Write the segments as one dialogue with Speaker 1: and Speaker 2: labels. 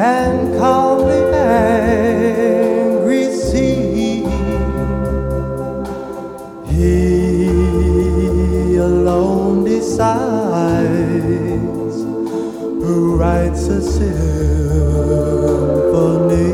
Speaker 1: and calmly angry sea. He alone decides who writes a symphony.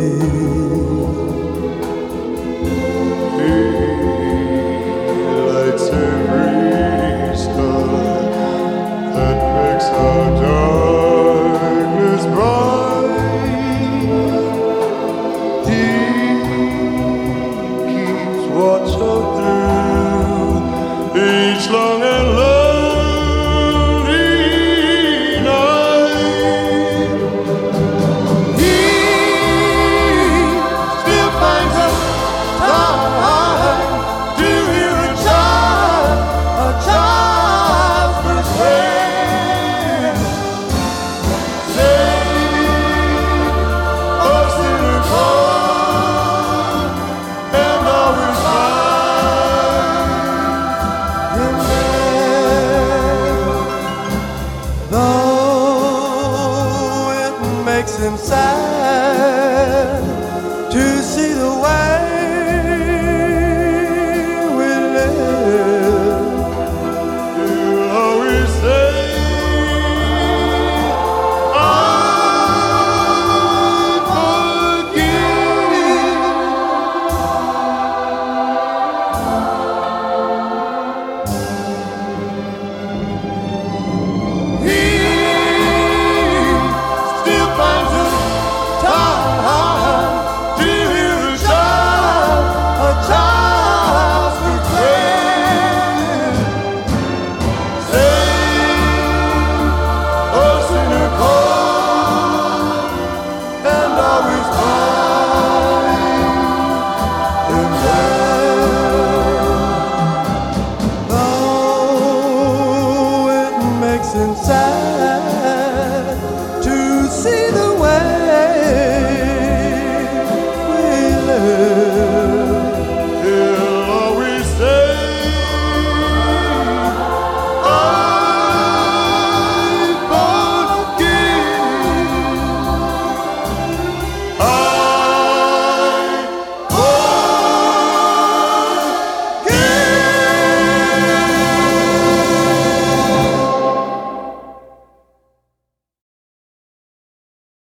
Speaker 2: Long and lonely night, he still finds a time to hear a child's first prayer, say a sinner born and always
Speaker 1: though it makes him sad to see